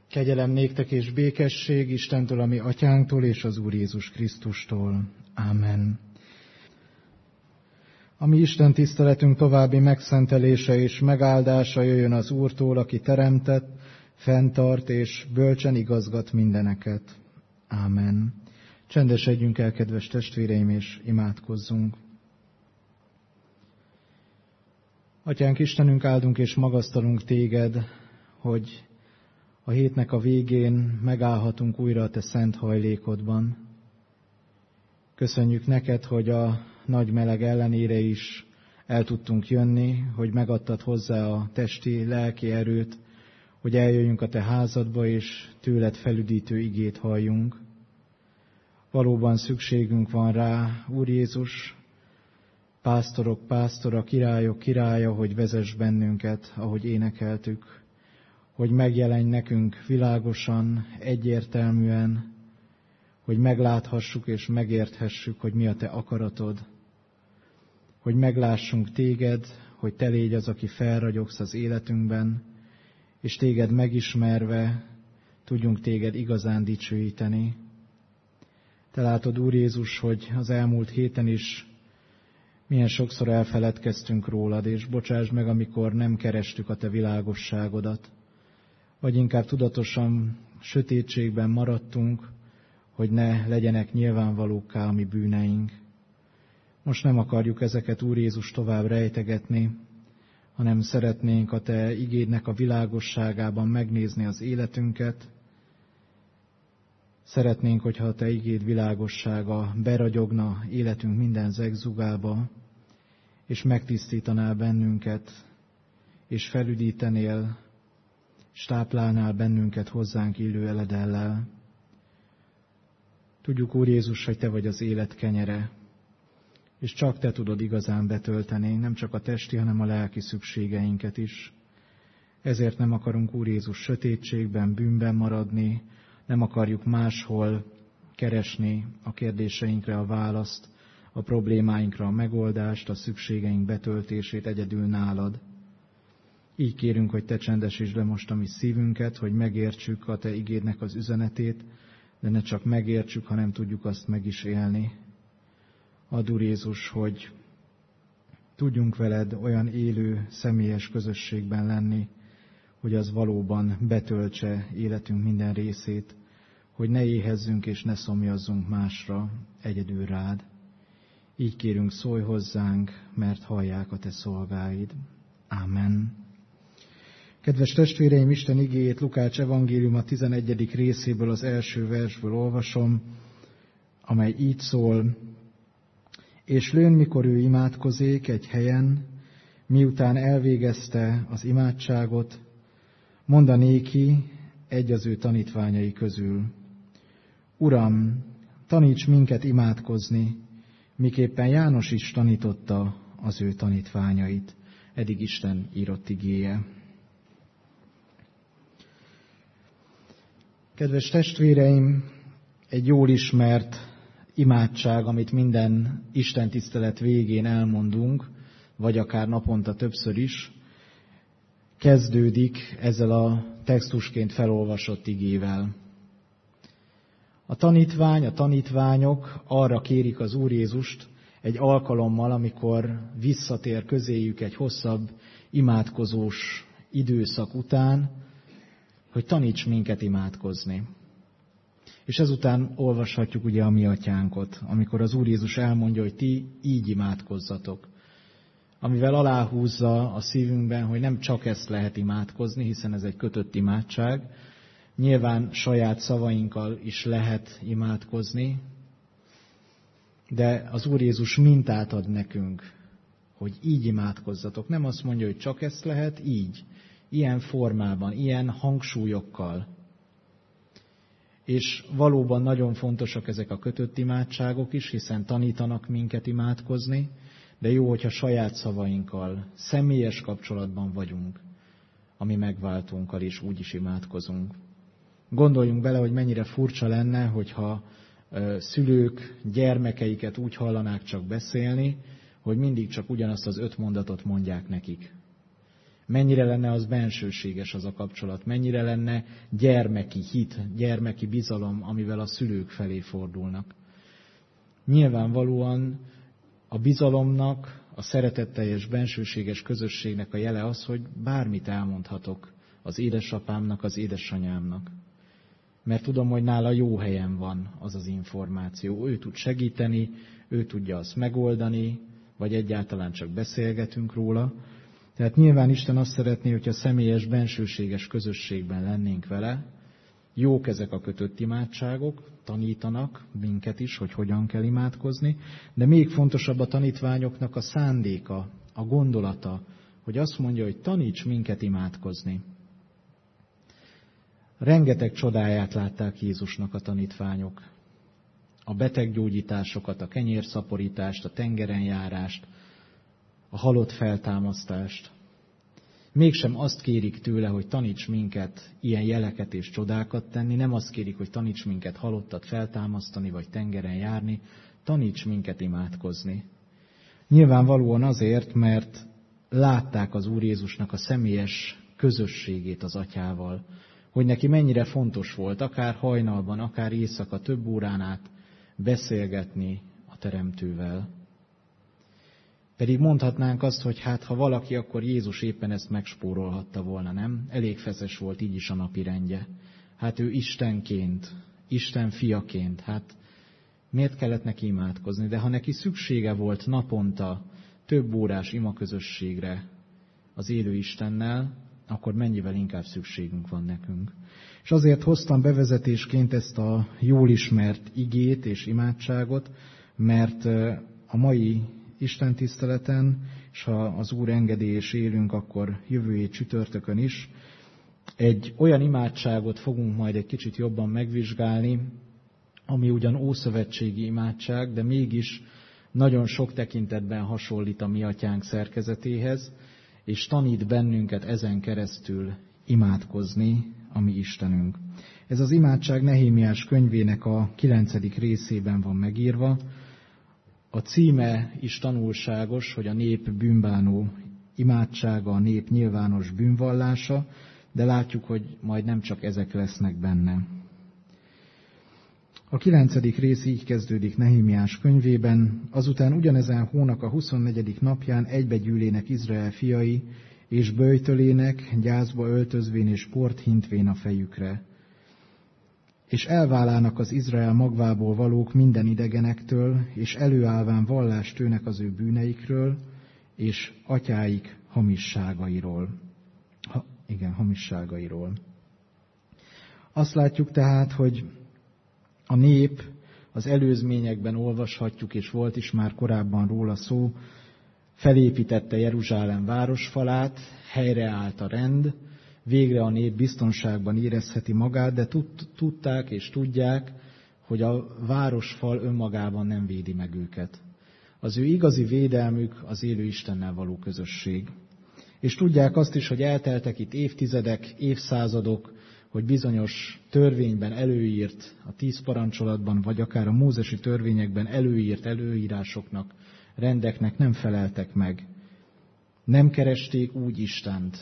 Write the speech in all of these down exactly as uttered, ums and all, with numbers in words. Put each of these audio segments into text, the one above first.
Kegyelem néktek és békesség Istentől, a mi atyánktól és az Úr Jézus Krisztustól. Ámen. A mi Isten tiszteletünk további megszentelése és megáldása jöjjön az Úrtól, aki teremtett, fenntart és bölcsen igazgat mindeneket. Ámen. Csendesedjünk el, kedves testvéreim, és imádkozzunk. Atyánk Istenünk, áldunk és magasztalunk téged, hogy a hétnek a végén megállhatunk újra a te szent hajlékodban. Köszönjük neked, hogy a nagy meleg ellenére is el tudtunk jönni, hogy megadtad hozzá a testi, lelki erőt, hogy eljöjjünk a te házadba, és tőled felüdítő igét halljunk. Valóban szükségünk van rá, Úr Jézus, pásztorok pásztora, királyok királya, hogy vezess bennünket, ahogy énekeltük, hogy megjelenj nekünk világosan, egyértelműen, hogy megláthassuk és megérthessük, hogy mi a te akaratod, hogy meglássunk téged, hogy te légy az, aki felragyogsz az életünkben, és téged megismerve tudjunk téged igazán dicsőíteni. Te látod, Úr Jézus, hogy az elmúlt héten is milyen sokszor elfeledkeztünk rólad, és bocsáss meg, amikor nem kerestük a te világosságodat, vagy inkább tudatosan sötétségben maradtunk, hogy ne legyenek nyilvánvalókká a mi bűneink. Most nem akarjuk ezeket, Úr Jézus, tovább rejtegetni, hanem szeretnénk a te igédnek a világosságában megnézni az életünket. Szeretnénk, hogyha a te igéd világossága beragyogna életünk minden zegzugába, és megtisztítanál bennünket, és felüdítenél, és táplálnál bennünket hozzánk illő eledellel. Tudjuk, Úr Jézus, hogy te vagy az élet kenyere, és csak te tudod igazán betölteni, nem csak a testi, hanem a lelki szükségeinket is. Ezért nem akarunk, Úr Jézus, sötétségben, bűnben maradni, nem akarjuk máshol keresni a kérdéseinkre a választ, a problémáinkra a megoldást, a szükségeink betöltését egyedül nálad. Így kérünk, hogy te csendesítsd le most a mi szívünket, hogy megértsük a te igédnek az üzenetét, de ne csak megértsük, hanem tudjuk azt meg is élni. Add, Úr Jézus, hogy tudjunk veled olyan élő, személyes közösségben lenni, hogy az valóban betöltse életünk minden részét, hogy ne éhezzünk és ne szomjazzunk másra, egyedül rád. Így kérünk, szólj hozzánk, mert hallják a te szolgáid. Ámen. Kedves testvéreim, Isten igéjét Lukács evangéliuma tizenegyedik részéből, az első versből olvasom, amely így szól: És lőn, mikor ő imádkozék egy helyen, miután elvégezte az imádságot, mondanéki egy az ő tanítványai közül: Uram, taníts minket imádkozni, miképpen János is tanította az ő tanítványait. Eddig Isten írott igéje. Kedves testvéreim, egy jól ismert imádság, amit minden istentisztelet végén elmondunk, vagy akár naponta többször is, kezdődik ezzel a textusként felolvasott igével. A tanítvány, a tanítványok arra kérik az Úr Jézust egy alkalommal, amikor visszatér közéjük egy hosszabb imádkozós időszak után, hogy taníts minket imádkozni. És ezután olvashatjuk ugye a mi atyánkot, amikor az Úr Jézus elmondja, hogy ti így imádkozzatok. Amivel aláhúzza a szívünkben, hogy nem csak ezt lehet imádkozni, hiszen ez egy kötött imádság. Nyilván saját szavainkkal is lehet imádkozni, de az Úr Jézus mintát ad nekünk, hogy így imádkozzatok. Nem azt mondja, hogy csak ezt lehet, így, ilyen formában, ilyen hangsúlyokkal. És valóban nagyon fontosak ezek a kötött imádságok is, hiszen tanítanak minket imádkozni, de jó, hogyha saját szavainkkal, személyes kapcsolatban vagyunk, ami megváltónkkal is úgy is imádkozunk. Gondoljunk bele, hogy mennyire furcsa lenne, hogyha szülők gyermekeiket úgy hallanák csak beszélni, hogy mindig csak ugyanazt az öt mondatot mondják nekik. Mennyire lenne az bensőséges az a kapcsolat, mennyire lenne gyermeki hit, gyermeki bizalom, amivel a szülők felé fordulnak. Nyilvánvalóan a bizalomnak, a szeretetteljes bensőséges közösségnek a jele az, hogy bármit elmondhatok az édesapámnak, az édesanyámnak. Mert tudom, hogy nála jó helyen van az az információ. Ő tud segíteni, ő tudja azt megoldani, vagy egyáltalán csak beszélgetünk róla. Tehát nyilván Isten azt szeretné, hogyha személyes, bensőséges közösségben lennénk vele. Jók ezek a kötött imádságok, tanítanak minket is, hogy hogyan kell imádkozni, de még fontosabb a tanítványoknak a szándéka, a gondolata, hogy azt mondja, hogy taníts minket imádkozni. Rengeteg csodáját látták Jézusnak a tanítványok. A beteggyógyításokat, a kenyérszaporítást, a tengerenjárást, a halott feltámasztást. Mégsem azt kérik tőle, hogy taníts minket ilyen jeleket és csodákat tenni, nem azt kérik, hogy taníts minket halottat feltámasztani, vagy tengeren járni, taníts minket imádkozni. Nyilvánvalóan azért, mert látták az Úr Jézusnak a személyes közösségét az Atyával, hogy neki mennyire fontos volt, akár hajnalban, akár éjszaka több órán át beszélgetni a Teremtővel. Pedig mondhatnánk azt, hogy hát ha valaki, akkor Jézus éppen ezt megspórolhatta volna, nem? Elég feszes volt így is a napirendje. Hát ő Istenként, Isten fiaként, hát miért kellett neki imádkozni? De ha neki szüksége volt naponta több órás imaközösségre az élő Istennel, akkor mennyivel inkább szükségünk van nekünk. És azért hoztam bevezetésként ezt a jól ismert igét és imádságot, mert a mai Isten tiszteleten, és ha az Úr engedi és élünk, akkor jövő hét csütörtökön is, egy olyan imádságot fogunk majd egy kicsit jobban megvizsgálni, ami ugyan ószövetségi imádság, de mégis nagyon sok tekintetben hasonlít a mi atyánk szerkezetéhez, és tanít bennünket ezen keresztül imádkozni a mi Istenünk. Ez az imádság Nehémiás könyvének a kilencedik részében van megírva. A címe is tanulságos, hogy a nép bűnbánó imádsága, a nép nyilvános bűnvallása, de látjuk, hogy majd nem csak ezek lesznek benne. A kilencedik rész így kezdődik Nehémiás könyvében, azután ugyanezen hónak a huszonnegyedik napján egybegyűlének Izrael fiai, és böjtölének, gyászba öltözvén és port hintvén a fejükre. És elválának az Izrael magvából valók minden idegenektől, és előállván vallást tőnek az ő bűneikről, és atyáik hamisságairól. Ha, igen, hamisságairól. Azt látjuk tehát, hogy a nép, az előzményekben olvashatjuk, és volt is már korábban róla szó, felépítette Jeruzsálem városfalát, helyreállt a rend, végre a nép biztonságban érezheti magát, de tudták és tudják, hogy a városfal önmagában nem védi meg őket. Az ő igazi védelmük az élő Istennel való közösség. És tudják azt is, hogy elteltek itt évtizedek, évszázadok, hogy bizonyos törvényben előírt, a tíz parancsolatban, vagy akár a mózesi törvényekben előírt előírásoknak, rendeknek nem feleltek meg. Nem keresték úgy Istent.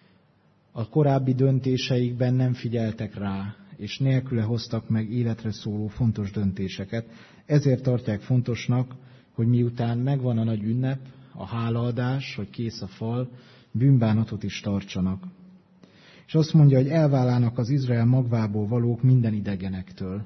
A korábbi döntéseikben nem figyeltek rá, és nélküle hoztak meg életre szóló fontos döntéseket. Ezért tartják fontosnak, hogy miután megvan a nagy ünnep, a hálaadás, hogy kész a fal, bűnbánatot is tartsanak. És azt mondja, hogy elválának az Izrael magvából valók minden idegenektől.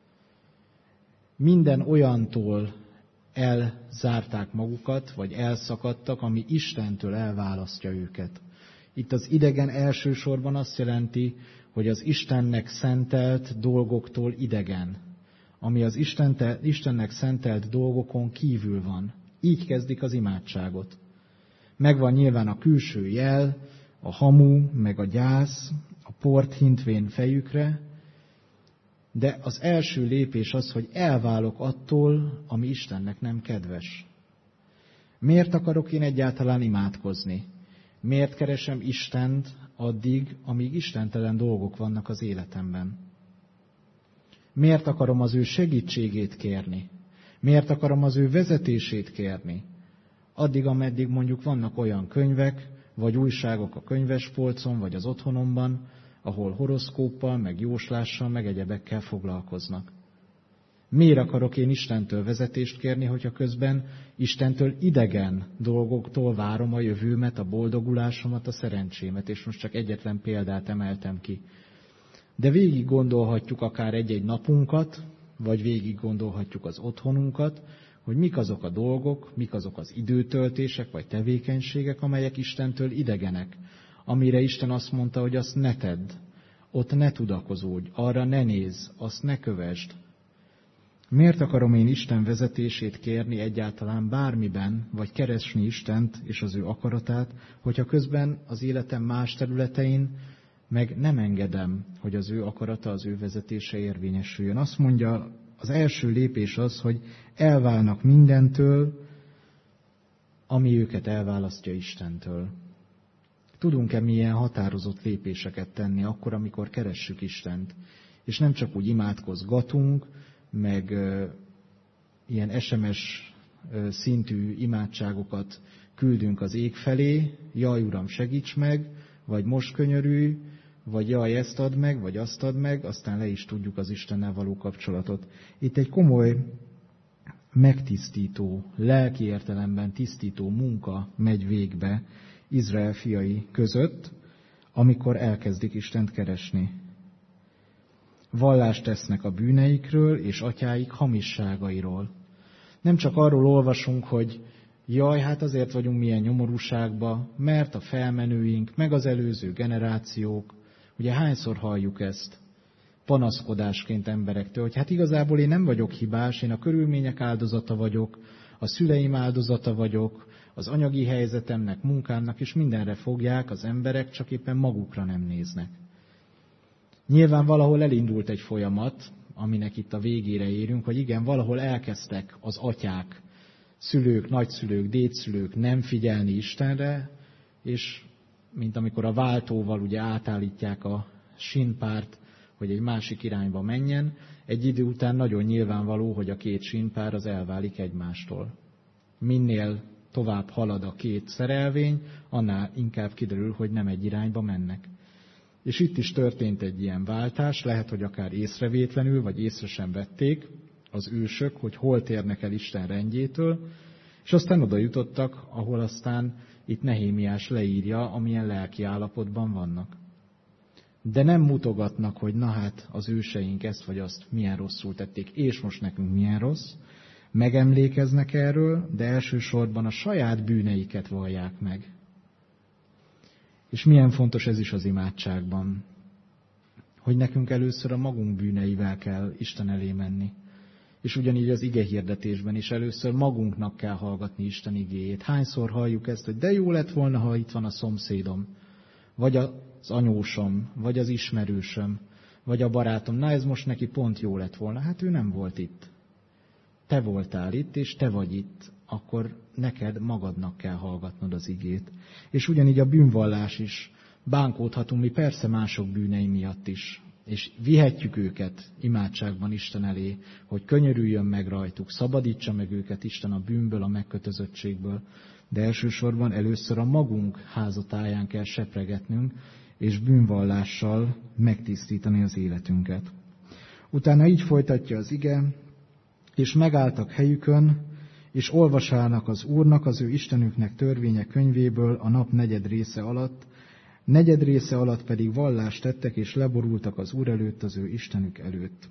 Minden olyantól elzárták magukat, vagy elszakadtak, ami Istentől elválasztja őket. Itt az idegen elsősorban azt jelenti, hogy az Istennek szentelt dolgoktól idegen, ami az Istente, Istennek szentelt dolgokon kívül van. Így kezdik az imádságot. Megvan nyilván a külső jel, a hamu, meg a gyász, a port hintvén fejükre, de az első lépés az, hogy elválok attól, ami Istennek nem kedves. Miért akarok én egyáltalán imádkozni? Miért keresem Istent addig, amíg istentelen dolgok vannak az életemben? Miért akarom az ő segítségét kérni? Miért akarom az ő vezetését kérni? Addig, ameddig mondjuk vannak olyan könyvek, vagy újságok a könyvespolcon, vagy az otthonomban, ahol horoszkóppal, meg jóslással, meg egyebekkel foglalkoznak. Miért akarok én Istentől vezetést kérni, hogyha közben Istentől idegen dolgoktól várom a jövőmet, a boldogulásomat, a szerencsémet, és most csak egyetlen példát emeltem ki. De végig gondolhatjuk akár egy-egy napunkat, vagy végig gondolhatjuk az otthonunkat, hogy mik azok a dolgok, mik azok az időtöltések, vagy tevékenységek, amelyek Istentől idegenek, amire Isten azt mondta, hogy azt ne tedd, ott ne tudakozódj, arra ne nézz, azt ne kövesd. Miért akarom én Isten vezetését kérni egyáltalán bármiben, vagy keresni Istent és az ő akaratát, hogyha közben az életem más területein meg nem engedem, hogy az ő akarata, az ő vezetése érvényesüljön. Azt mondja, az első lépés az, hogy elválnak mindentől, ami őket elválasztja Istentől. Tudunk-e milyen határozott lépéseket tenni akkor, amikor keressük Istent? És nem csak úgy imádkozgatunk, meg uh, ilyen es em es uh, szintű imádságokat küldünk az ég felé, jaj Uram, segíts meg, vagy most könyörülj, vagy jaj, ezt add meg, vagy azt add meg, aztán le is tudjuk az Istennel való kapcsolatot. Itt egy komoly, megtisztító, lelki értelemben tisztító munka megy végbe Izrael fiai között, amikor elkezdik Istent keresni. Vallást tesznek a bűneikről és atyáik hamisságairól. Nem csak arról olvasunk, hogy jaj, hát azért vagyunk milyen nyomorúságba, mert a felmenőink, meg az előző generációk, ugye hányszor halljuk ezt panaszkodásként emberektől, hogy hát igazából én nem vagyok hibás, én a körülmények áldozata vagyok, a szüleim áldozata vagyok, az anyagi helyzetemnek, munkámnak, és mindenre fogják az emberek, csak éppen magukra nem néznek. Nyilván valahol elindult egy folyamat, aminek itt a végére érünk, hogy igen, valahol elkezdtek az atyák, szülők, nagyszülők, dédszülők nem figyelni Istenre, és mint amikor a váltóval ugye átállítják a sínpárt, hogy egy másik irányba menjen, egy idő után nagyon nyilvánvaló, hogy a két sínpár az elválik egymástól. Minél tovább halad a két szerelvény, annál inkább kiderül, hogy nem egy irányba mennek. És itt is történt egy ilyen váltás, lehet, hogy akár észrevétlenül, vagy észre sem vették az ősök, hogy hol térnek el Isten rendjétől, és aztán oda jutottak, ahol aztán itt Nehémiás leírja, amilyen lelki állapotban vannak. De nem mutogatnak, hogy na hát az őseink ezt vagy azt milyen rosszul tették, és most nekünk milyen rossz. Megemlékeznek erről, de elsősorban a saját bűneiket vallják meg. És milyen fontos ez is az imádságban, hogy nekünk először a magunk bűneivel kell Isten elé menni. És ugyanígy az ige hirdetésben is először magunknak kell hallgatni Isten igéjét. Hányszor halljuk ezt, hogy de jó lett volna, ha itt van a szomszédom, vagy az anyósom, vagy az ismerősöm, vagy a barátom. Na ez most neki pont jó lett volna. Hát ő nem volt itt. Te voltál itt, és te vagy itt. Akkor neked magadnak kell hallgatnod az igét. És ugyanígy a bűnvallás is. Bánkódhatunk mi persze mások bűnei miatt is. És vihetjük őket imádságban Isten elé, hogy könyörüljön meg rajtuk, szabadítsa meg őket Isten a bűnből, a megkötözöttségből. De elsősorban először a magunk házatáján kell sepregetnünk, és bűnvallással megtisztítani az életünket. Utána így folytatja az ige, és megálltak helyükön, és olvasának az Úrnak, az ő Istenüknek törvénye könyvéből a nap negyed része alatt, negyed része alatt pedig vallást tettek, és leborultak az Úr előtt, az ő Istenük előtt.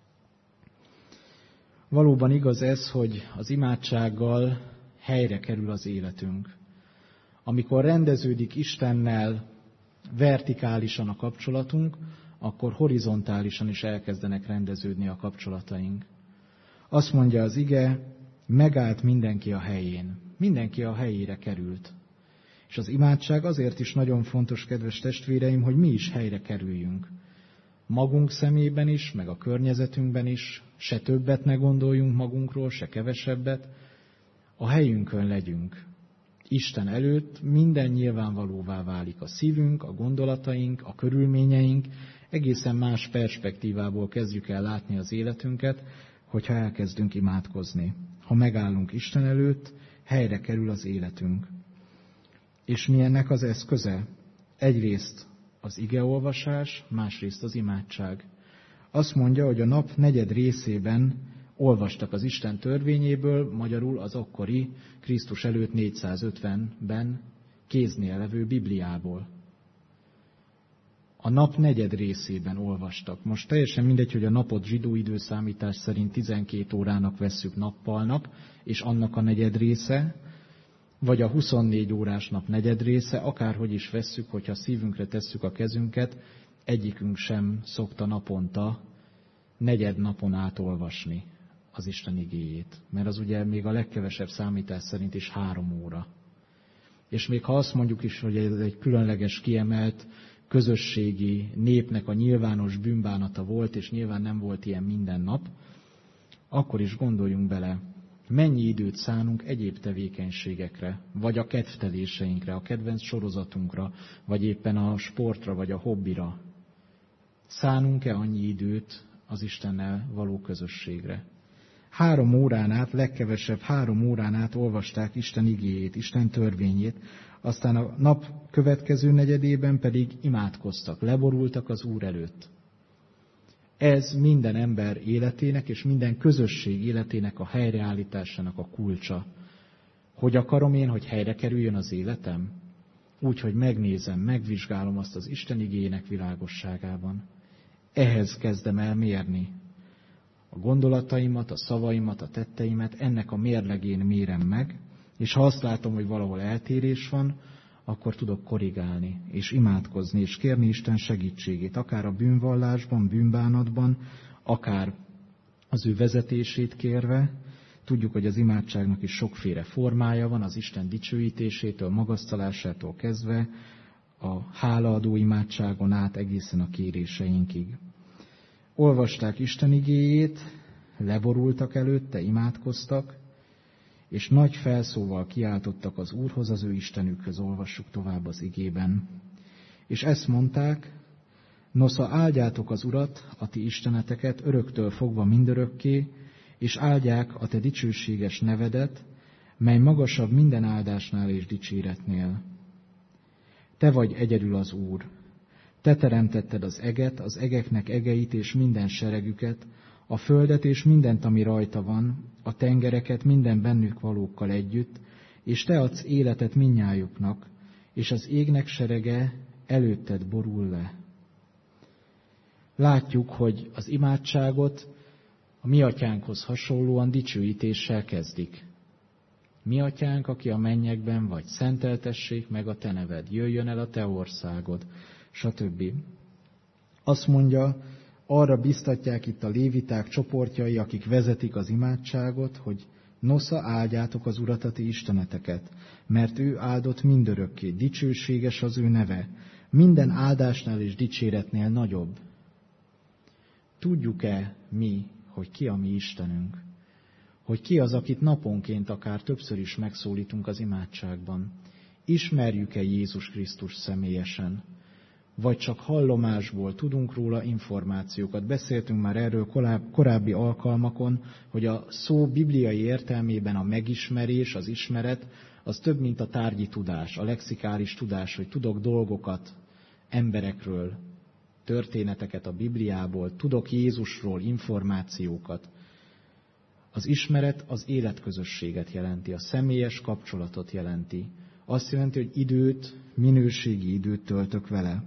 Valóban igaz ez, hogy az imádsággal helyre kerül az életünk. Amikor rendeződik Istennel vertikálisan a kapcsolatunk, akkor horizontálisan is elkezdenek rendeződni a kapcsolataink. Azt mondja az ige, megállt mindenki a helyén. Mindenki a helyére került. És az imádság azért is nagyon fontos, kedves testvéreim, hogy mi is helyre kerüljünk. Magunk szemében is, meg a környezetünkben is, se többet ne gondoljunk magunkról, se kevesebbet, a helyünkön legyünk. Isten előtt minden nyilvánvalóvá válik. A szívünk, a gondolataink, a körülményeink, egészen más perspektívából kezdjük el látni az életünket, hogyha elkezdünk imádkozni. Ha megállunk Isten előtt, helyre kerül az életünk. És mi ennek az eszköze? Egyrészt az igeolvasás, másrészt az imádság. Azt mondja, hogy a nap negyed részében olvastak az Isten törvényéből, magyarul az akkori Krisztus előtt négyszázötvenben kéznél levő Bibliából. A nap negyed részében olvastak. Most teljesen mindegy, hogy a napot zsidó időszámítás szerint tizenkét órának vesszük nappalnak, és annak a negyed része, vagy a huszonnégy órás nap negyed része, akárhogy is vesszük, hogyha szívünkre tesszük a kezünket, egyikünk sem szokta naponta negyed napon át olvasni az Isten igéjét. Mert az ugye még a legkevesebb számítás szerint is három óra. És még ha azt mondjuk is, hogy ez egy különleges, kiemelt, közösségi népnek a nyilvános bűnbánata volt, és nyilván nem volt ilyen minden nap, akkor is gondoljunk bele, mennyi időt szánunk egyéb tevékenységekre, vagy a kedvteléseinkre, a kedvenc sorozatunkra, vagy éppen a sportra, vagy a hobbira. Szánunk-e annyi időt az Istennel való közösségre? Három órán át, legkevesebb három órán át olvasták Isten igéjét, Isten törvényét, aztán a nap következő negyedében pedig imádkoztak, leborultak az Úr előtt. Ez minden ember életének és minden közösség életének a helyreállításának a kulcsa. Hogy akarom én, hogy helyre kerüljön az életem? Úgy, hogy megnézem, megvizsgálom azt az Isten igéjének világosságában. Ehhez kezdem el mérni. A gondolataimat, a szavaimat, a tetteimet ennek a mérlegén mérem meg, és ha azt látom, hogy valahol eltérés van, akkor tudok korrigálni, és imádkozni, és kérni Isten segítségét, akár a bűnvallásban, bűnbánatban, akár az ő vezetését kérve. Tudjuk, hogy az imádságnak is sokféle formája van, az Isten dicsőítésétől, magasztalásától kezdve, a hálaadó imádságon át egészen a kéréseinkig. Olvasták Isten igéjét, leborultak előtte, imádkoztak, és nagy felszóval kiáltottak az Úrhoz, az ő Istenükhöz, olvassuk tovább az igében. És ezt mondták, nosza áldjátok az Urat, a ti isteneteket, öröktől fogva mindörökké, és áldják a te dicsőséges nevedet, mely magasabb minden áldásnál és dicséretnél. Te vagy egyedül az Úr. Te teremtetted az eget, az egeknek egeit és minden seregüket, a földet és mindent, ami rajta van, a tengereket minden bennük valókkal együtt, és te adsz életet mindnyájuknak, és az égnek serege előtted borul le. Látjuk, hogy az imádságot a mi atyánkhoz hasonlóan dicsőítéssel kezdik. Mi atyánk, aki a mennyekben vagy, szenteltessék meg a te neved, jöjjön el a te országod, stb. Azt mondja, arra biztatják itt a léviták csoportjai, akik vezetik az imádságot, hogy nosza áldjátok az Urat, a ti isteneteket, mert ő áldott mindörökké, dicsőséges az ő neve, minden áldásnál és dicséretnél nagyobb. Tudjuk-e mi, hogy ki a mi Istenünk? Hogy ki az, akit naponként akár többször is megszólítunk az imádságban? Ismerjük-e Jézus Krisztus személyesen? Vagy csak hallomásból tudunk róla információkat? Beszéltünk már erről korábbi alkalmakon, hogy a szó bibliai értelmében a megismerés, az ismeret, az több, mint a tárgyi tudás, a lexikális tudás, hogy tudok dolgokat emberekről, történeteket a Bibliából, tudok Jézusról információkat. Az ismeret az életközösséget jelenti, a személyes kapcsolatot jelenti. Azt jelenti, hogy időt, minőségi időt töltök vele.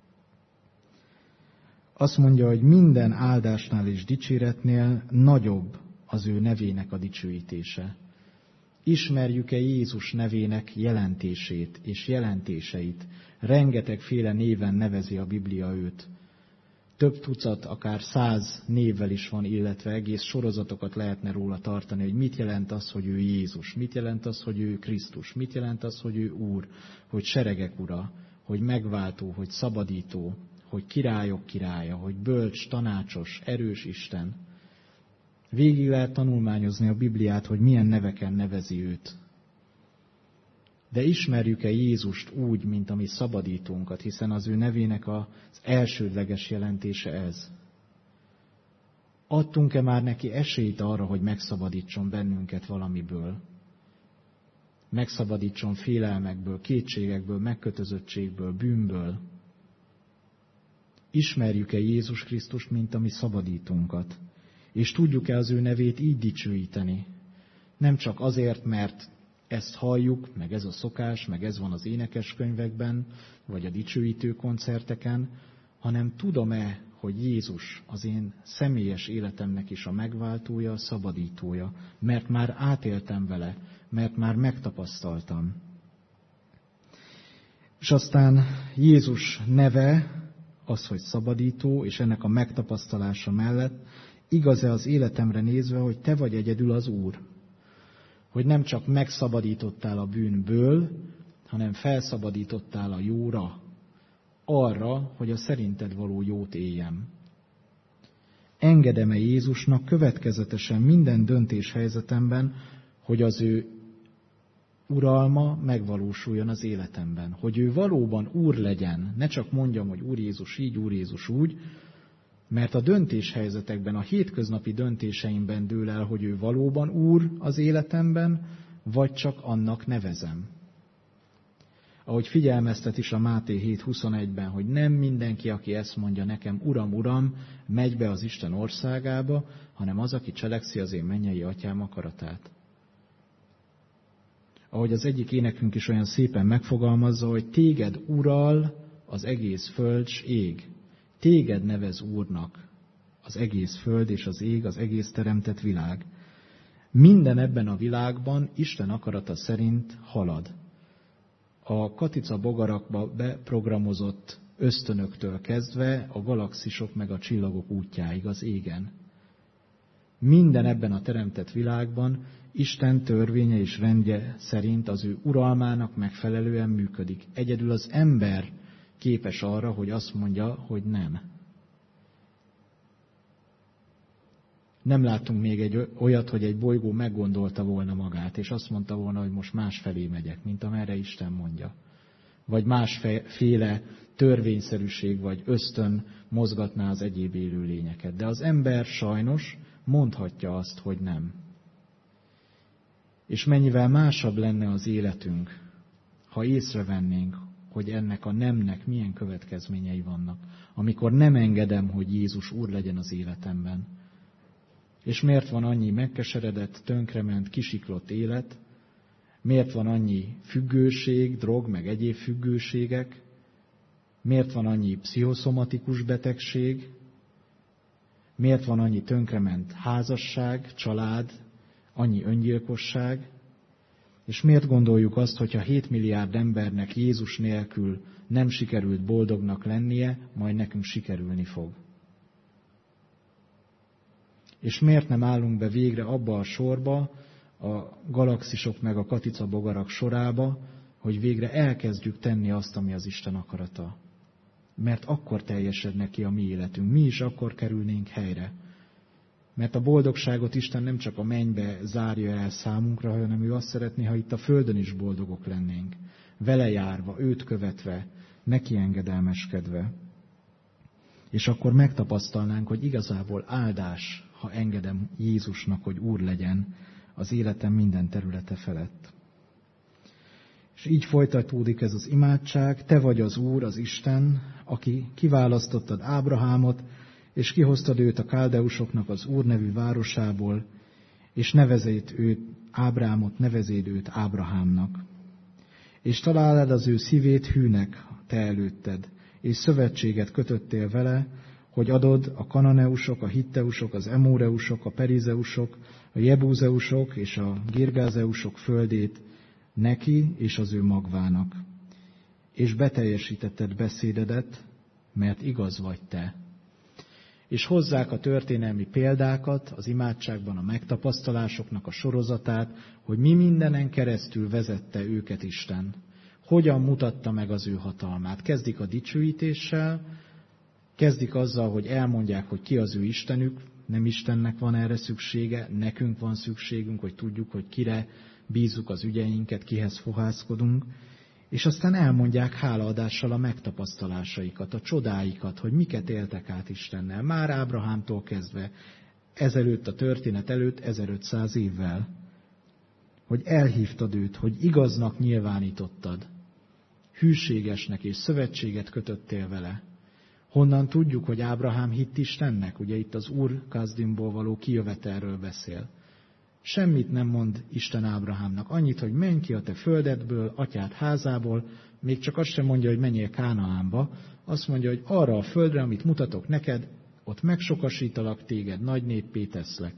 Azt mondja, hogy minden áldásnál és dicséretnél nagyobb az ő nevének a dicsőítése. Ismerjük-e Jézus nevének jelentését és jelentéseit? Rengetegféle néven nevezi a Biblia őt. Több tucat, akár száz névvel is van, illetve egész sorozatokat lehetne róla tartani, hogy mit jelent az, hogy ő Jézus, mit jelent az, hogy ő Krisztus, mit jelent az, hogy ő Úr, hogy seregek ura, hogy megváltó, hogy szabadító, hogy királyok királya, hogy bölcs, tanácsos, erős Isten. Végig lehet tanulmányozni a Bibliát, hogy milyen neveken nevezi őt. De ismerjük-e Jézust úgy, mint a mi szabadítónkat, hiszen az ő nevének az elsődleges jelentése ez. Adtunk-e már neki esélyt arra, hogy megszabadítson bennünket valamiből? megszabadítson félelmekből, kétségekből, megkötözöttségből, bűnből. Ismerjük-e Jézus Krisztust, mint a mi szabadítónkat? És tudjuk-e az ő nevét így dicsőíteni? Nem csak azért, mert ezt halljuk, meg ez a szokás, meg ez van az énekeskönyvekben, vagy a dicsőítő koncerteken, hanem tudom-e, hogy Jézus az én személyes életemnek is a megváltója, a szabadítója, mert már átéltem vele, mert már megtapasztaltam. És aztán Jézus neve, az, hogy szabadító, és ennek a megtapasztalása mellett igaz-e az életemre nézve, hogy te vagy egyedül az Úr? Hogy nem csak megszabadítottál a bűnből, hanem felszabadítottál a jóra, arra, hogy a szerinted való jót éljem. Engedem-e Jézusnak következetesen minden döntéshelyzetemben, hogy az ő uralma megvalósuljon az életemben. Hogy ő valóban Úr legyen, ne csak mondjam, hogy Úr Jézus így, Úr Jézus úgy, mert a döntéshelyzetekben, a hétköznapi döntéseimben dől el, hogy ő valóban Úr az életemben, vagy csak annak nevezem. Ahogy figyelmeztet is a Máté hét huszonegyben, hogy nem mindenki, aki ezt mondja nekem, Uram, Uram, megy be az Isten országába, hanem az, aki cselekszi az én mennyei atyám akaratát. Ahogy az egyik énekünk is olyan szépen megfogalmazza, hogy téged ural az egész föld s ég. Téged nevez Úrnak az egész föld és az ég, az egész teremtett világ. Minden ebben a világban Isten akarata szerint halad. A katica bogarakba beprogramozott ösztönöktől kezdve a galaxisok meg a csillagok útjáig az égen. Minden ebben a teremtett világban Isten törvénye és rendje szerint az ő uralmának megfelelően működik. Egyedül az ember képes arra, hogy azt mondja, hogy nem. Nem látunk még egy olyat, hogy egy bolygó meggondolta volna magát, és azt mondta volna, hogy most másfelé megyek, mint amerre Isten mondja. Vagy másféle törvényszerűség vagy ösztön mozgatná az egyéb élőlényeket. De az ember sajnos mondhatja azt, hogy nem. És mennyivel másabb lenne az életünk, ha észrevennénk, hogy ennek a nemnek milyen következményei vannak, amikor nem engedem, hogy Jézus Úr legyen az életemben. És miért van annyi megkeseredett, tönkrement, kisiklott élet? Miért van annyi függőség, drog, meg egyéb függőségek? Miért van annyi pszichoszomatikus betegség? Miért van annyi tönkrement házasság, család, annyi öngyilkosság? És miért gondoljuk azt, hogyha hét milliárd embernek Jézus nélkül nem sikerült boldognak lennie, majd nekünk sikerülni fog? És miért nem állunk be végre abba a sorba, a galaxisok meg a katica bogarak sorába, hogy végre elkezdjük tenni azt, ami az Isten akarata? Mert akkor teljesedne ki a mi életünk, mi is akkor kerülnénk helyre. Mert a boldogságot Isten nem csak a mennybe zárja el számunkra, hanem ő azt szeretné, ha itt a földön is boldogok lennénk. Vele járva, őt követve, neki engedelmeskedve. És akkor megtapasztalnánk, hogy igazából áldás, ha engedem Jézusnak, hogy Úr legyen az életem minden területe felett. És így folytatódik ez az imádság, te vagy az Úr, az Isten, aki kiválasztottad Ábrahámot, és kihoztad őt a káldeusoknak az Úr nevű városából, és nevezét őt, Ábrámot, nevezéd őt Ábrahámnak. És találod az ő szívét hűnek te előtted, és szövetséget kötöttél vele, hogy adod a kananeusok, a hitteusok, az emóreusok, a perizeusok, a jebúzeusok és a girgázeusok földét neki és az ő magvának. És beteljesítetted beszédedet, mert igaz vagy te. És hozzák a történelmi példákat, az imádságban a megtapasztalásoknak a sorozatát, hogy mi mindenen keresztül vezette őket Isten. Hogyan mutatta meg az ő hatalmát. Kezdik a dicsőítéssel, kezdik azzal, hogy elmondják, hogy ki az ő Istenük, nem Istennek van erre szüksége, nekünk van szükségünk, hogy tudjuk, hogy kire bízzuk az ügyeinket, kihez fohászkodunk, és aztán elmondják hálaadással a megtapasztalásaikat, a csodáikat, hogy miket éltek át Istennel, már Ábrahámtól kezdve, ezelőtt a történet előtt ezerötszáz évvel. hogy elhívtad őt, hogy igaznak nyilvánítottad, hűségesnek és szövetséget kötöttél vele. Honnan tudjuk, hogy Ábrahám hitt Istennek? Ugye itt az Ur Kasdimból való kijövetelről beszél. Semmit nem mond Isten Ábrahámnak. Annyit, hogy menj ki a te földedből, atyád házából, még csak azt sem mondja, hogy menjél Kánaánba. Azt mondja, hogy arra a földre, amit mutatok neked, ott megsokasítalak téged, nagy néppé teszlek.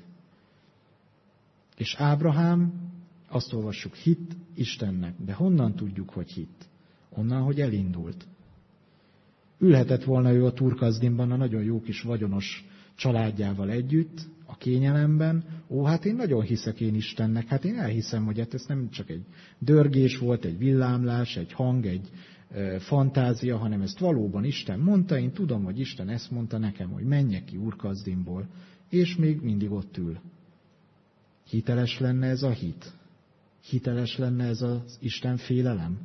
És Ábrahám, azt olvassuk, hitt Istennek. De honnan tudjuk, hogy hitt? Onnan, hogy elindult. Ülhetett volna ő a Ur Kasdimban a nagyon jó kis vagyonos családjával együtt, a kényelemben. Ó, hát én nagyon hiszek én Istennek, hát én elhiszem, hogy hát ez nem csak egy dörgés volt, egy villámlás, egy hang, egy e, fantázia, hanem ezt valóban Isten mondta, én tudom, hogy Isten ezt mondta nekem, hogy menjek ki Ur Kasdimból, és még mindig ott ül. Hiteles lenne ez a hit? Hiteles lenne ez az Isten félelem?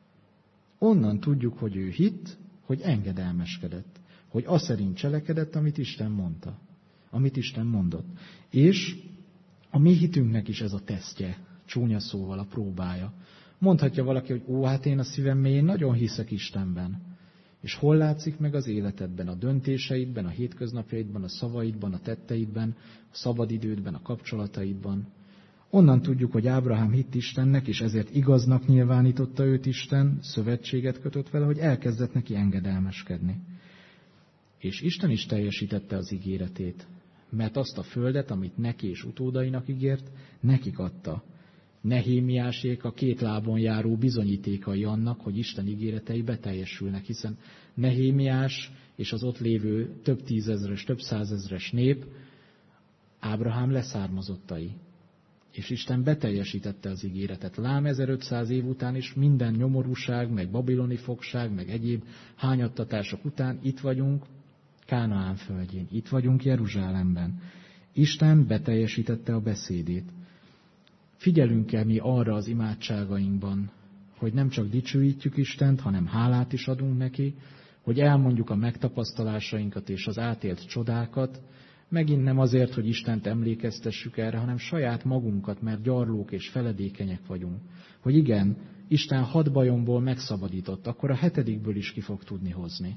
Onnan tudjuk, hogy ő hitt, hogy engedelmeskedett, hogy az szerint cselekedett, amit Isten mondta, amit Isten mondott. És a mi hitünknek is ez a tesztje, csúnya szóval a próbája. Mondhatja valaki, hogy ó, hát én a szívem mélyén nagyon hiszek Istenben. És hol látszik meg az életedben, a döntéseidben, a hétköznapjaidban, a szavaidban, a tetteidben, a szabadidődben, a kapcsolataidban. Onnan tudjuk, hogy Ábrahám hitt Istennek, és ezért igaznak nyilvánította őt Isten, szövetséget kötött vele, hogy elkezdett neki engedelmeskedni. És Isten is teljesítette az ígéretét, mert azt a földet, amit neki és utódainak ígért, nekik adta. Nehémiásék a két lábon járó bizonyítékai annak, hogy Isten ígéretei beteljesülnek, hiszen Nehémiás és az ott lévő több tízezres, több százezres nép Ábrahám leszármazottai. És Isten beteljesítette az ígéretet. Lám ezerötszáz év után is minden nyomorúság, meg babiloni fogság, meg egyéb hányattatások után itt vagyunk Kánaán földjén, itt vagyunk Jeruzsálemben. Isten beteljesítette a beszédét. Figyelünk el mi arra az imádságainkban, hogy nem csak dicsőítjük Istent, hanem hálát is adunk neki, hogy elmondjuk a megtapasztalásainkat és az átélt csodákat, megint nem azért, hogy Istent emlékeztessük erre, hanem saját magunkat, mert gyarlók és feledékenyek vagyunk. Hogy igen, Isten hat bajomból megszabadított, akkor a hetedikből is ki fog tudni hozni.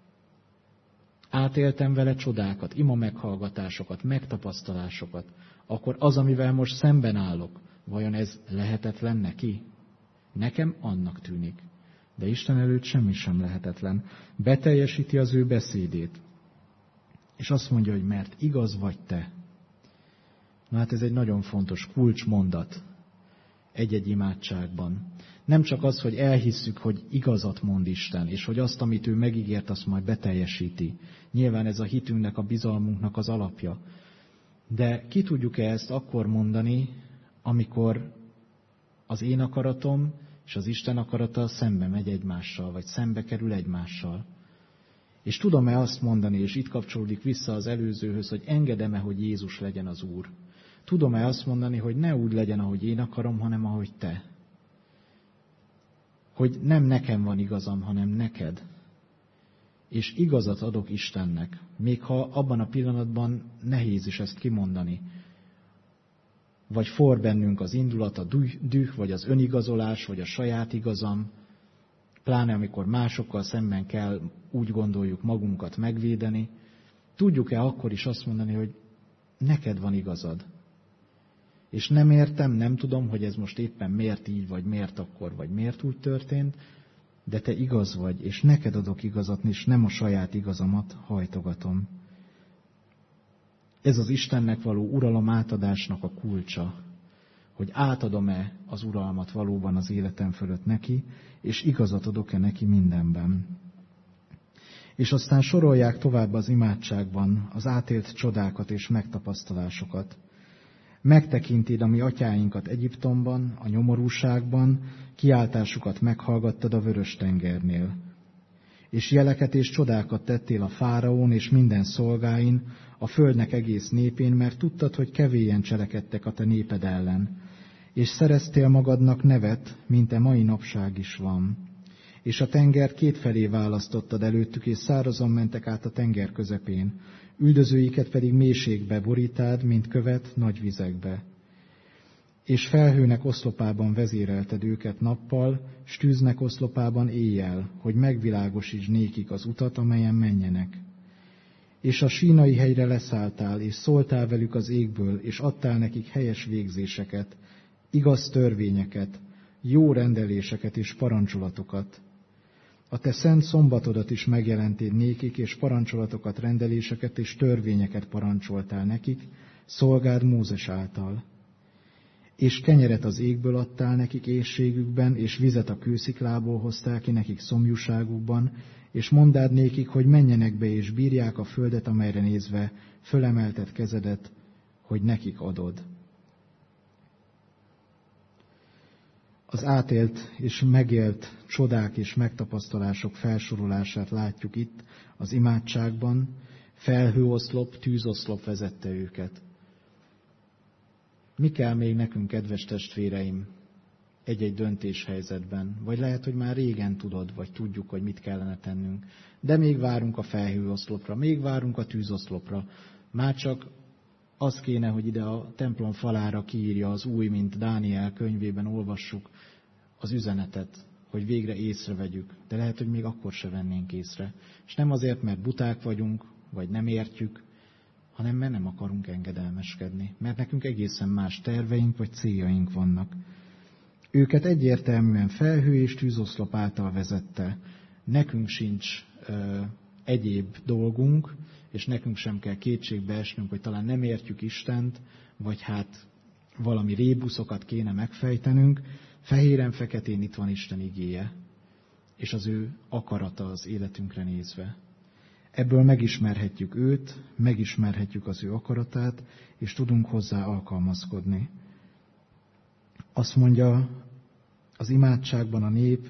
Átéltem vele csodákat, ima meghallgatásokat, megtapasztalásokat, akkor az, amivel most szemben állok, vajon ez lehetetlen neki? Nekem annak tűnik. De Isten előtt semmi sem lehetetlen. Beteljesíti az ő beszédét. És azt mondja, hogy mert igaz vagy te. Na hát ez egy nagyon fontos kulcsmondat egy-egy imádságban. Nem csak az, hogy elhisszük, hogy igazat mond Isten, és hogy azt, amit ő megígért, azt majd beteljesíti. Nyilván ez a hitünknek, a bizalmunknak az alapja. De ki tudjuk-e ezt akkor mondani, amikor az én akaratom és az Isten akarata szembe megy egymással, vagy szembe kerül egymással? És tudom-e azt mondani, és itt kapcsolódik vissza az előzőhöz, hogy engedem-e, hogy Jézus legyen az Úr? Tudom-e azt mondani, hogy ne úgy legyen, ahogy én akarom, hanem ahogy te? Hogy nem nekem van igazam, hanem neked. És igazat adok Istennek, még ha abban a pillanatban nehéz is ezt kimondani. Vagy for bennünk az indulat, a düh, vagy az önigazolás, vagy a saját igazam, pláne amikor másokkal szemben kell úgy gondoljuk magunkat megvédeni. Tudjuk-e akkor is azt mondani, hogy neked van igazad? És nem értem, nem tudom, hogy ez most éppen miért így, vagy miért akkor, vagy miért úgy történt, de te igaz vagy, és neked adok igazat, és nem a saját igazamat hajtogatom. Ez az Istennek való uralom átadásnak a kulcsa, hogy átadom-e az uralmat valóban az életem fölött neki, és igazat adok-e neki mindenben. És aztán sorolják tovább az imádságban az átélt csodákat és megtapasztalásokat. Megtekinted a mi atyáinkat Egyiptomban, a nyomorúságban, kiáltásukat meghallgattad a Vörös-tengernél. És jeleket és csodákat tettél a fáraón és minden szolgáin, a földnek egész népén, mert tudtad, hogy kevélyen cselekedtek a te néped ellen. És szereztél magadnak nevet, mint e mai napság is van. És a tenger kétfelé választottad előttük, és szárazon mentek át a tenger közepén. Üldözőiket pedig mélységbe borítád, mint követ nagy vizekbe. És felhőnek oszlopában vezérelted őket nappal, s tűznek oszlopában éjjel, hogy megvilágosítsd nékik az utat, amelyen menjenek. És a sínai hegyre leszálltál, és szóltál velük az égből, és adtál nekik helyes végzéseket, igaz törvényeket, jó rendeléseket és parancsolatokat. A te szent szombatodat is megjelentéd nékik, és parancsolatokat, rendeléseket és törvényeket parancsoltál nekik, szolgád Mózes által. És kenyeret az égből adtál nekik éhségükben, és vizet a kősziklából hoztál ki nekik szomjúságukban, és mondád nékik, hogy menjenek be és bírják a földet, amelyre nézve fölemelted kezedet, hogy nekik adod. Az átélt és megélt csodák és megtapasztalások felsorolását látjuk itt az imádságban. Felhőoszlop, tűzoszlop vezette őket. Mi kell még nekünk, kedves testvéreim, egy-egy döntéshelyzetben? Vagy lehet, hogy már régen tudod, vagy tudjuk, hogy mit kellene tennünk. De még várunk a felhőoszlopra, még várunk a tűzoszlopra. Már csak az kéne, hogy ide a templom falára kiírja az új, mint Dániel könyvében olvassuk az üzenetet, hogy végre észrevegyük. De lehet, hogy még akkor se vennénk észre. És nem azért, mert buták vagyunk, vagy nem értjük, hanem mert nem akarunk engedelmeskedni. Mert nekünk egészen más terveink vagy céljaink vannak. Őket egyértelműen felhő és tűzoszlop által vezette. Nekünk sincs ö, egyéb dolgunk, és nekünk sem kell kétségbe esnünk, hogy talán nem értjük Istent, vagy hát valami rébuszokat kéne megfejtenünk. Fehéren-feketén itt van Isten igéje, és az ő akarata az életünkre nézve. Ebből megismerhetjük őt, megismerhetjük az ő akaratát, és tudunk hozzá alkalmazkodni. Azt mondja az imádságban a nép,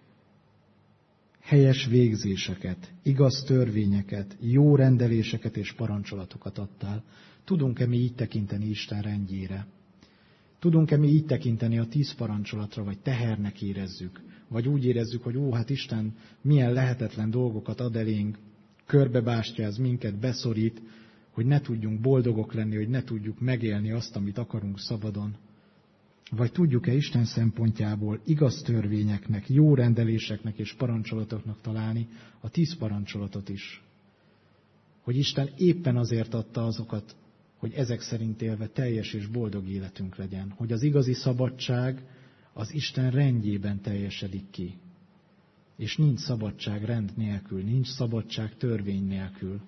helyes végzéseket, igaz törvényeket, jó rendeléseket és parancsolatokat adtál. Tudunk-e mi így tekinteni Isten rendjére? Tudunk-e mi így tekinteni a tíz parancsolatra, vagy tehernek érezzük? Vagy úgy érezzük, hogy ó, hát Isten milyen lehetetlen dolgokat ad elénk, körbebástyáz minket, beszorít, hogy ne tudjunk boldogok lenni, hogy ne tudjuk megélni azt, amit akarunk szabadon. Vagy tudjuk-e Isten szempontjából igaz törvényeknek, jó rendeléseknek és parancsolatoknak találni a tíz parancsolatot is? Hogy Isten éppen azért adta azokat, hogy ezek szerint élve teljes és boldog életünk legyen. Hogy az igazi szabadság az Isten rendjében teljesedik ki. És nincs szabadság rend nélkül, nincs szabadság törvény nélkül.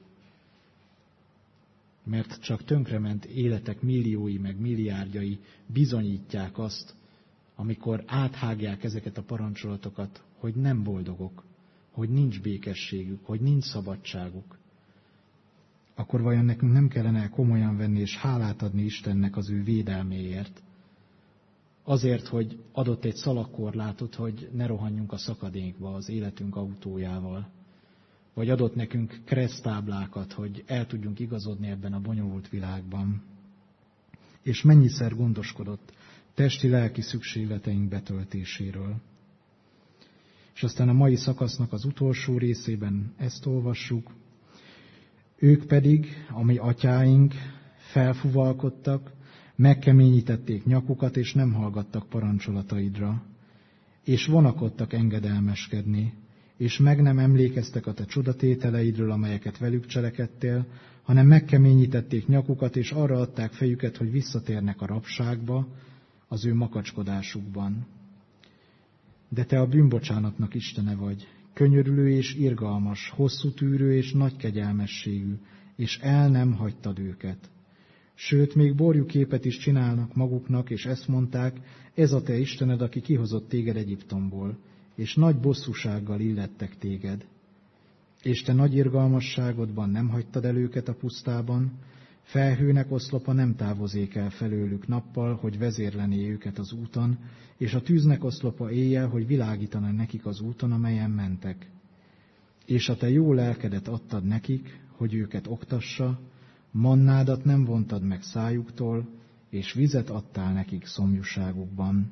Mert csak tönkrement életek milliói meg milliárdjai bizonyítják azt, amikor áthágják ezeket a parancsolatokat, hogy nem boldogok, hogy nincs békességük, hogy nincs szabadságuk. Akkor vajon nekünk nem kellene komolyan venni és hálát adni Istennek az ő védelméért? Azért, hogy adott egy szalagkorlátot, hogy ne rohanjunk a szakadékba az életünk autójával. Vagy adott nekünk kereszttáblákat, hogy el tudjunk igazodni ebben a bonyolult világban. És mennyiszer gondoskodott testi-lelki szükségleteink betöltéséről. És aztán a mai szakasznak az utolsó részében ezt olvassuk. Ők pedig, a mi atyáink, felfuvalkodtak, megkeményítették nyakukat, és nem hallgattak parancsolataidra, és vonakodtak engedelmeskedni, és meg nem emlékeztek a te csodatételeidről, amelyeket velük cselekedtél, hanem megkeményítették nyakukat, és arra adták fejüket, hogy visszatérnek a rabságba, az ő makacskodásukban. De te a bűnbocsánatnak Istene vagy, könyörülő és irgalmas, hosszú tűrő és nagy kegyelmességű, és el nem hagytad őket. Sőt, még borjuképet is csinálnak maguknak, és ezt mondták, ez a te Istened, aki kihozott téged Egyiptomból, és nagy bosszúsággal illettek téged. És te nagy irgalmasságodban nem hagytad el őket a pusztában, felhőnek oszlopa nem távozik el felőlük nappal, hogy vezérlené őket az úton, és a tűznek oszlopa éjjel, hogy világítana nekik az úton, amelyen mentek. És a te jó lelkedet adtad nekik, hogy őket oktassa, mannádat nem vontad meg szájuktól, és vizet adtál nekik szomjúságukban.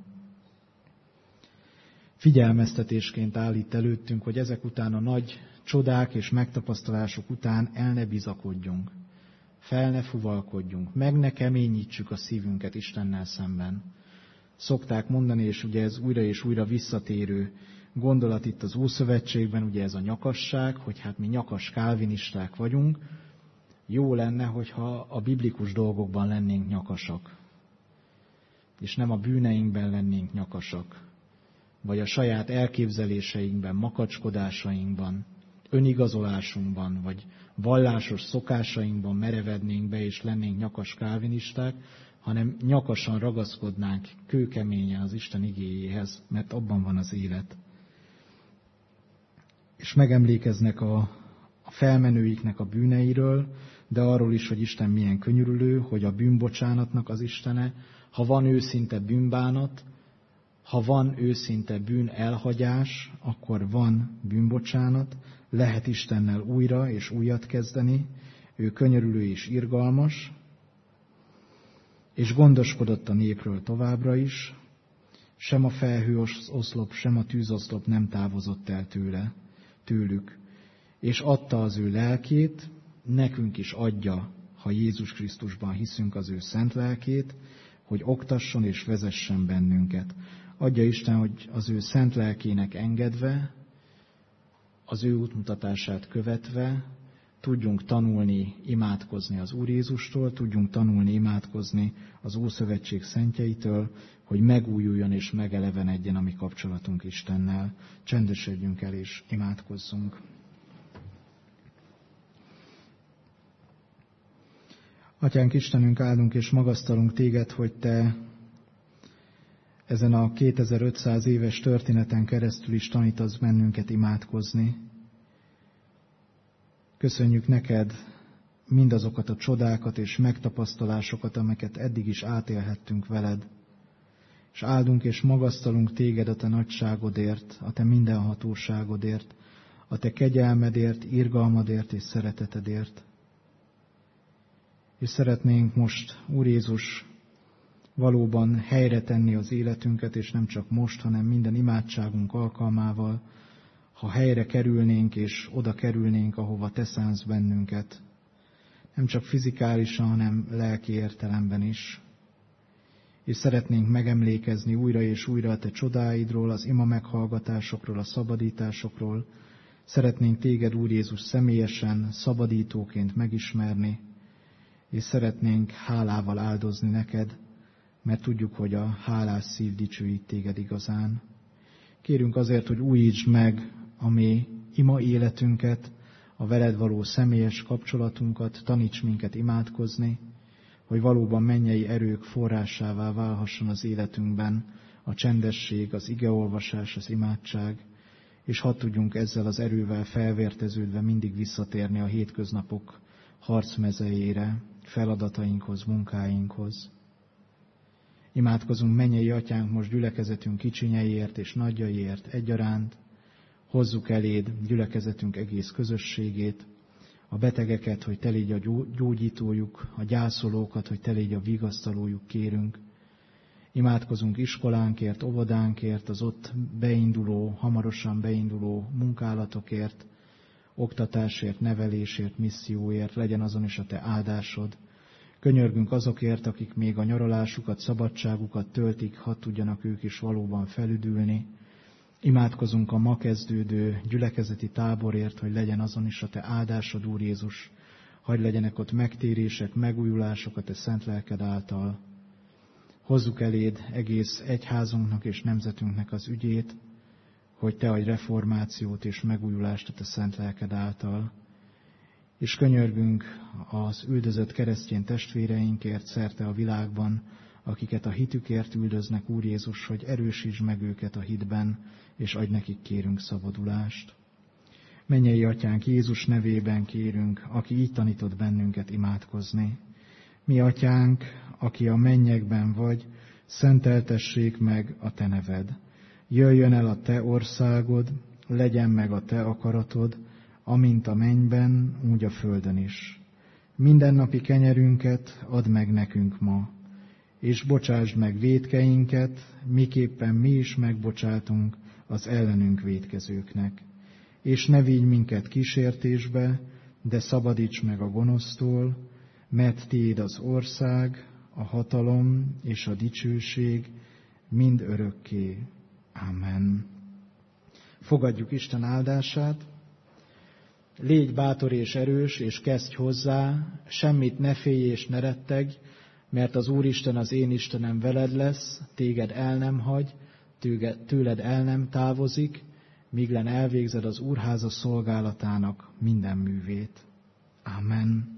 Figyelmeztetésként állít előttünk, hogy ezek után a nagy csodák és megtapasztalások után el ne bizakodjunk, fel ne fuvalkodjunk, meg ne keményítsük a szívünket Istennel szemben, szokták mondani, és ugye ez újra és újra visszatérő gondolat itt az Ószövetségben, ugye ez a nyakasság, hogy hát mi nyakas kálvinisták vagyunk. Jó lenne, hogyha a biblikus dolgokban lennénk nyakasak, és nem a bűneinkben lennénk nyakasak, vagy a saját elképzeléseinkben, makacskodásainkban, önigazolásunkban, vagy vallásos szokásainkban merevednénk be, és lennénk nyakas kálvinisták, hanem nyakasan ragaszkodnánk kőkeményen az Isten igéjéhez, mert abban van az élet. És megemlékeznek a, a felmenőiknek a bűneiről, de arról is, hogy Isten milyen könyörülő, hogy a bűnbocsánatnak az Istene, ha van őszinte bűnbánat, ha van őszinte bűn elhagyás, akkor van bűnbocsánat, lehet Istennel újra és újat kezdeni, ő könyörülő és irgalmas, és gondoskodott a népről továbbra is, sem a felhőoszlop, sem a tűzoszlop nem távozott el tőle, tőlük, és adta az ő lelkét, nekünk is adja, ha Jézus Krisztusban hiszünk, az ő szent lelkét, hogy oktasson és vezessen bennünket. Adja Isten, hogy az ő szent lelkének engedve, az ő útmutatását követve tudjunk tanulni, imádkozni az Úr Jézustól, tudjunk tanulni, imádkozni az Ószövetség szentjeitől, hogy megújuljon és megelevenedjen a mi kapcsolatunk Istennel. Csendesedjünk el és imádkozzunk. Atyánk Istenünk, áldunk és magasztalunk Téged, hogy Te ezen a kétezer-ötszáz éves történeten keresztül is tanítasz bennünket imádkozni. Köszönjük neked mindazokat a csodákat és megtapasztalásokat, amelyeket eddig is átélhettünk veled. És áldunk és magasztalunk Téged a Te nagyságodért, a Te mindenhatóságodért, a Te kegyelmedért, irgalmadért és szeretetedért. És szeretnénk most, Úr Jézus, valóban helyre tenni az életünket, és nem csak most, hanem minden imádságunk alkalmával, ha helyre kerülnénk, és oda kerülnénk, ahova Te szánsz bennünket. Nem csak fizikálisan, hanem lelki értelemben is. És szeretnénk megemlékezni újra és újra a Te csodáidról, az ima meghallgatásokról, a szabadításokról. Szeretnénk Téged, Úr Jézus, személyesen, szabadítóként megismerni, és szeretnénk hálával áldozni neked, mert tudjuk, hogy a hálás szív dicsőít Téged igazán. Kérünk azért, hogy újítsd meg a mi ima életünket, a veled való személyes kapcsolatunkat, taníts minket imádkozni, hogy valóban mennyei erők forrásává válhasson az életünkben a csendesség, az igeolvasás, az imádság, és hadd tudjunk ezzel az erővel felvérteződve mindig visszatérni a hétköznapok harcmezejére, feladatainkhoz, munkáinkhoz. Imádkozunk mennyei Atyánk most gyülekezetünk kicsinyeiért és nagyjaiért egyaránt, hozzuk eléd gyülekezetünk egész közösségét, a betegeket, hogy Te légy a gyógyítójuk, a gyászolókat, hogy Te légy a vigasztalójuk, kérünk. Imádkozunk iskolánkért, óvodánkért, az ott beinduló, hamarosan beinduló munkálatokért, oktatásért, nevelésért, misszióért, legyen azon is a Te áldásod. Könyörgünk azokért, akik még a nyaralásukat, szabadságukat töltik, hadd tudjanak ők is valóban felüdülni. Imádkozunk a ma kezdődő gyülekezeti táborért, hogy legyen azon is a Te áldásod, Úr Jézus. Hadd legyenek ott megtérések, megújulások a Te szent lelked által. Hozzuk eléd egész egyházunknak és nemzetünknek az ügyét, hogy Te adj reformációt és megújulást a Te szent lelked által. És könyörgünk az üldözött keresztény testvéreinkért szerte a világban, akiket a hitükért üldöznek, Úr Jézus, hogy erősítsd meg őket a hitben, és adj nekik, kérünk, szabadulást. Mennyei Atyánk, Jézus nevében kérünk, aki így tanított bennünket imádkozni. Mi Atyánk, aki a mennyekben vagy, szenteltessék meg a Te neved. Jöjjön el a Te országod, legyen meg a Te akaratod, amint a mennyben, úgy a földön is. Mindennapi kenyerünket add meg nekünk ma, és bocsásd meg vétkeinket, miképpen mi is megbocsátunk az ellenünk vétkezőknek. És ne vigy minket kísértésbe, de szabadíts meg a gonosztól, mert Tiéd az ország, a hatalom és a dicsőség mind örökké. Amen. Fogadjuk Isten áldását. Légy bátor és erős, és kezdj hozzá, semmit ne félj és ne retteg, mert az Úristen, az én Istenem veled lesz, téged el nem hagy, tőled el nem távozik, míglen elvégzed az Úrháza szolgálatának minden művét. Amen.